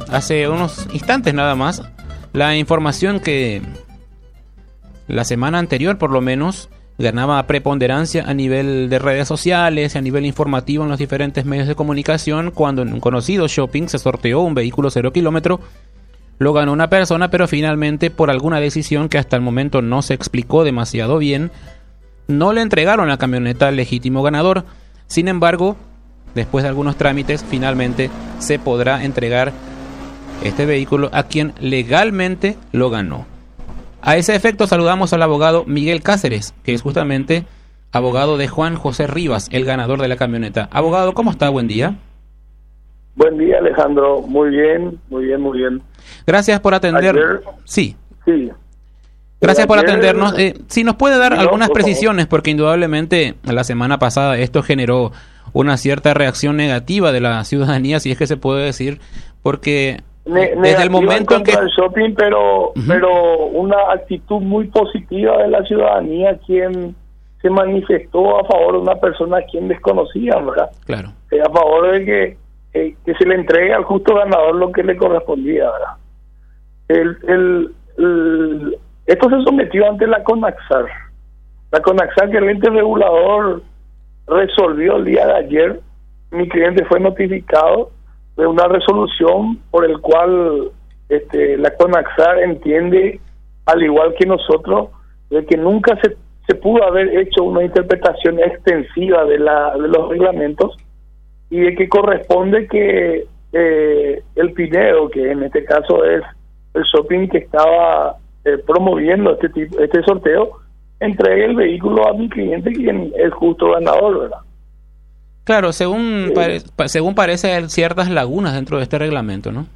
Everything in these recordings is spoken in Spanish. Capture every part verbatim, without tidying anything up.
hace unos instantes nada más la información que la semana anterior, por lo menos, ganaba preponderancia a nivel de redes sociales, a nivel informativo en los diferentes medios de comunicación, cuando en un conocido shopping se sorteó un vehículo cero kilómetro. Lo ganó una persona, pero finalmente, por alguna decisión que hasta el momento no se explicó demasiado bien, no le entregaron la camioneta al legítimo ganador. Sin embargo, después de algunos trámites, finalmente se podrá entregar este vehículo a quien legalmente lo ganó. A ese efecto saludamos al abogado Miguel Cáceres, que es justamente abogado de Juan José Rivas, el ganador de la camioneta. Abogado, ¿cómo está? Buen día. Buen día, Alejandro. Muy bien, muy bien, muy bien. Gracias por atender. Ayer, sí. Sí. Gracias por Ayer, atendernos. Eh, si nos puede dar no, algunas por precisiones, porque indudablemente la semana pasada esto generó una cierta reacción negativa de la ciudadanía, si es que se puede decir, porque Ne desde el momento en que el shopping, pero uh-huh. pero una actitud muy positiva de la ciudadanía, quien se manifestó a favor de una persona a quien desconocía, ¿verdad? Claro. Eh, a favor de que eh, que se le entregue al justo ganador lo que le correspondía, ¿verdad? El, el, el, esto se sometió ante la CONAXAR. La CONAXAR, que el ente regulador resolvió el día de ayer. Mi cliente fue notificado de una resolución por el cual este, la CONAXAR entiende, al igual que nosotros, de que nunca se, se pudo haber hecho una interpretación extensiva de, la, de los reglamentos, y de que corresponde que eh, el Pinedo, que en este caso es el shopping que estaba eh, promoviendo este tipo, este sorteo, entregue el vehículo a mi cliente, quien es justo ganador, ¿verdad? Claro, según, pare según parece, hay ciertas lagunas dentro de este reglamento, ¿no?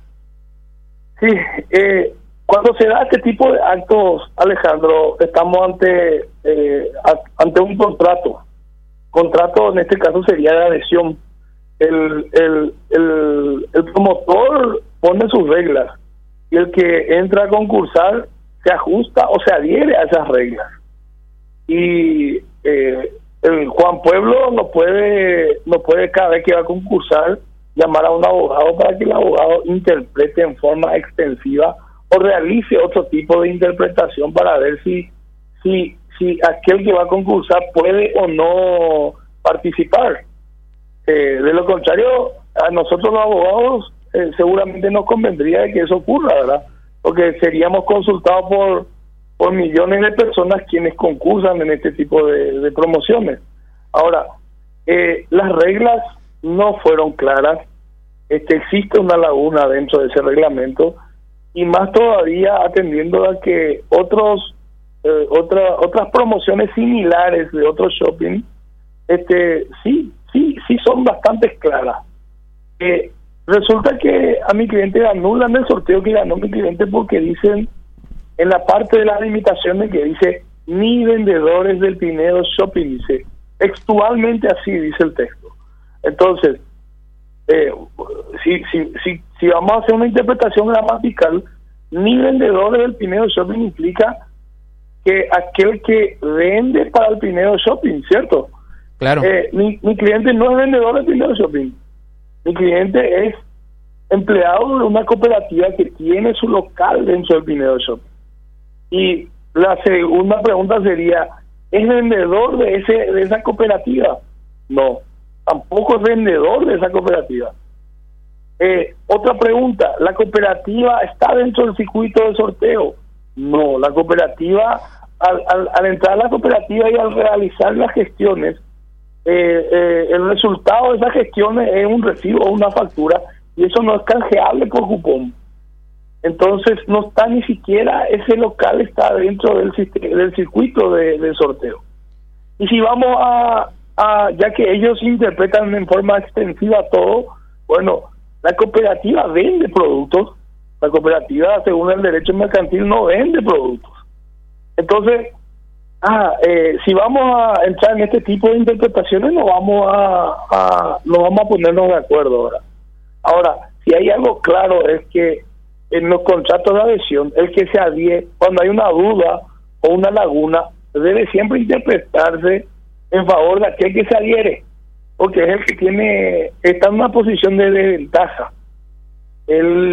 Sí, eh, cuando se da este tipo de actos, Alejandro, estamos ante eh, a, ante un contrato. Contrato, en este caso, sería de adhesión. El, el, el, el promotor pone sus reglas y el que entra a concursar se ajusta o se adhiere a esas reglas. Y eh, el Juan Pueblo no puede, no puede cada vez que va a concursar llamar a un abogado para que el abogado interprete en forma extensiva o realice otro tipo de interpretación para ver si, si, si aquel que va a concursar puede o no participar. Eh, de lo contrario, a nosotros los abogados eh, seguramente nos convendría de que eso ocurra, ¿verdad? Porque seríamos consultados por por millones de personas quienes concursan en este tipo de, de promociones. Ahora, eh, las reglas no fueron claras. Este, existe una laguna dentro de ese reglamento, y más todavía atendiendo a que otros eh, otra, otras promociones similares de otros shopping este sí sí sí son bastante claras. Eh, resulta que a mi cliente anulan el sorteo que ganó mi cliente porque dicen en la parte de las limitaciones que dice ni vendedores del Pinedo Shopping, dice textualmente así dice el texto. Entonces eh, si, si, si, si vamos a hacer una interpretación gramatical, ni vendedores del Pinedo Shopping implica que aquel que vende para el Pinedo Shopping, ¿cierto? Claro. Eh, mi, mi cliente no es vendedor del Pinedo Shopping. Mi cliente es empleado de una cooperativa que tiene su local dentro del Pinedo Shopping. Y la segunda pregunta sería, ¿es vendedor de ese de esa cooperativa? No, tampoco es vendedor de esa cooperativa. Eh, otra pregunta, ¿la cooperativa está dentro del circuito de sorteo? No, la cooperativa, al, al, al entrar a la cooperativa y al realizar las gestiones, eh, eh, el resultado de esas gestiones es un recibo o una factura, y eso no es canjeable por cupón. Entonces no está ni siquiera, ese local está dentro del, del circuito de, de sorteo. Y si vamos a, a, ya que ellos interpretan en forma extensiva todo, bueno, la cooperativa vende productos, la cooperativa según el derecho mercantil no vende productos. Entonces, ah, eh, si vamos a entrar en este tipo de interpretaciones, no vamos a, a, no vamos a ponernos de acuerdo ahora. Ahora, si hay algo claro es que en los contratos de adhesión, el que se adhiere, cuando hay una duda o una laguna, debe siempre interpretarse en favor de aquel que se adhiere, porque es el que tiene está en una posición de desventaja. El,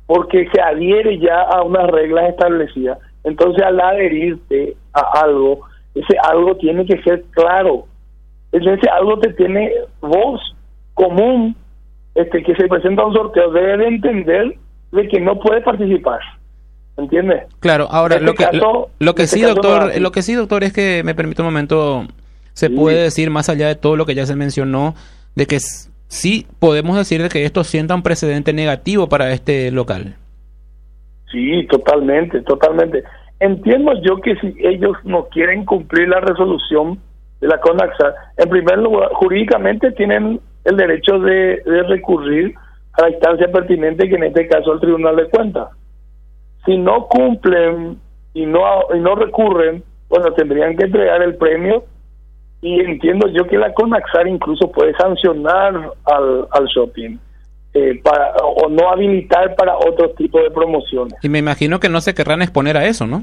porque se adhiere ya a unas reglas establecidas. Entonces, al adherirte a algo, ese algo tiene que ser claro. Ese algo te tiene vos común, este que se presenta a un sorteo, debe de entender de que no puede participar. ¿Entiendes? Claro, ahora este lo que caso, lo, lo que este sí, doctor, no lo que sí, doctor, es que me permite un momento, se sí. puede decir más allá de todo lo que ya se mencionó, de que s- sí podemos decir de que esto sienta un precedente negativo para este local. Sí, totalmente, totalmente. Entiendo yo que si ellos no quieren cumplir la resolución de la CONAXAR, en primer lugar, jurídicamente tienen el derecho de, de recurrir a la instancia pertinente, que en este caso el Tribunal de Cuentas. Si no cumplen y no y no recurren, bueno, tendrían que entregar el premio, y entiendo yo que la CONAXAR incluso puede sancionar al, al shopping eh, para o no habilitar para otro tipo de promociones. Y me imagino que no se querrán exponer a eso, ¿no?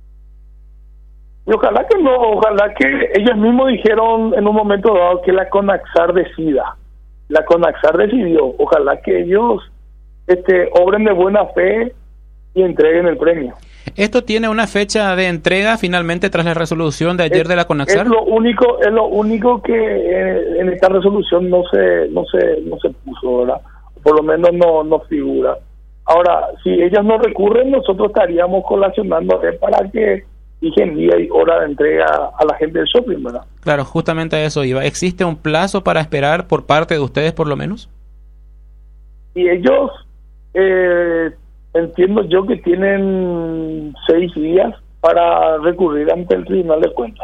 Y ojalá que no, ojalá que ellos mismos dijeron en un momento dado que la CONAXAR decida. La CONAXAR decidió, ojalá que ellos este obren de buena fe y entreguen el premio. ¿Esto tiene una fecha de entrega finalmente tras la resolución de ayer es, de la CONAXAR? Es lo único, es lo único que eh, en esta resolución no se, no se, no se puso, ¿verdad? Por lo menos no, no figura. Ahora, si ellos no recurren, nosotros estaríamos colacionando eh, para que dijen día y hora de entrega a la gente del shopping, ¿verdad? Claro, justamente a eso iba. ¿Existe un plazo para esperar por parte de ustedes, por lo menos? Y ellos, eh, entiendo yo que tienen seis días para recurrir ante el Tribunal de Cuentas.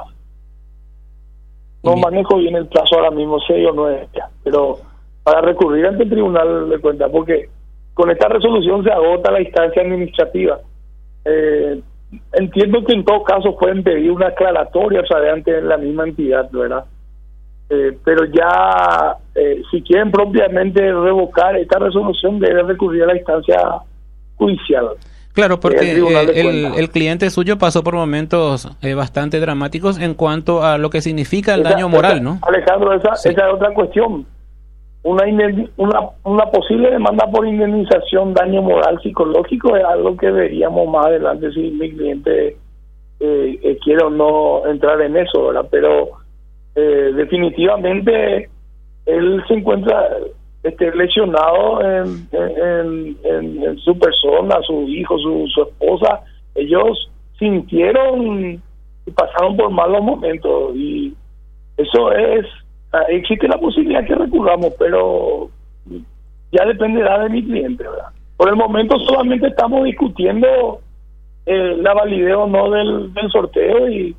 No Bien. manejo bien el plazo ahora mismo, seis o nueve días, pero para recurrir ante el Tribunal de Cuentas, porque con esta resolución se agota la instancia administrativa. Eh, entiendo que en todo caso pueden pedir una aclaratoria, o sea, de ante la misma entidad, ¿verdad? Eh, pero ya, eh, si quieren propiamente revocar esta resolución, deben recurrir a la instancia judicial. Claro, porque El Tribunal de eh, el, Cuentas. el cliente suyo pasó por momentos eh, bastante dramáticos en cuanto a lo que significa el Esa- daño moral, esa- ¿no? Alejandro, esa, Sí. esa es otra cuestión. Una, inden- una una posible demanda por indemnización, daño moral, psicológico, es algo que veríamos más adelante si mi cliente eh, eh, quiere o no entrar en eso, ¿verdad? Pero eh, definitivamente él se encuentra este lesionado en, en, en, en su persona, su hijo, su, su esposa. Ellos sintieron y pasaron por malos momentos, y eso es, existe la posibilidad que recurramos, pero ya dependerá de mi cliente, ¿verdad? Por el momento solamente estamos discutiendo eh, la validez o no del, del sorteo, y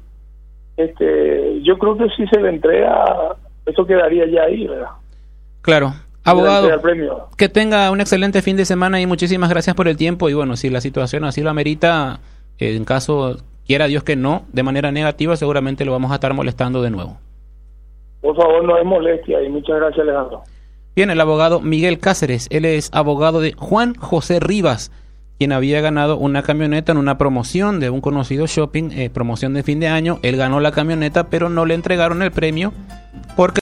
este yo creo que si se le entrega, eso quedaría ya ahí, ¿verdad? Claro. Se le Abogado, entrega el premio. que tenga un excelente fin de semana y muchísimas gracias por el tiempo. Y bueno, si la situación así lo amerita, eh, en caso quiera Dios que no, de manera negativa, seguramente lo vamos a estar molestando de nuevo. Por favor, no es molestia, y muchas gracias, Alejandro. Bien, el abogado Miguel Cáceres, él es abogado de Juan José Rivas, quien había ganado una camioneta en una promoción de un conocido shopping, eh, promoción de fin de año. Él ganó la camioneta, pero no le entregaron el premio porque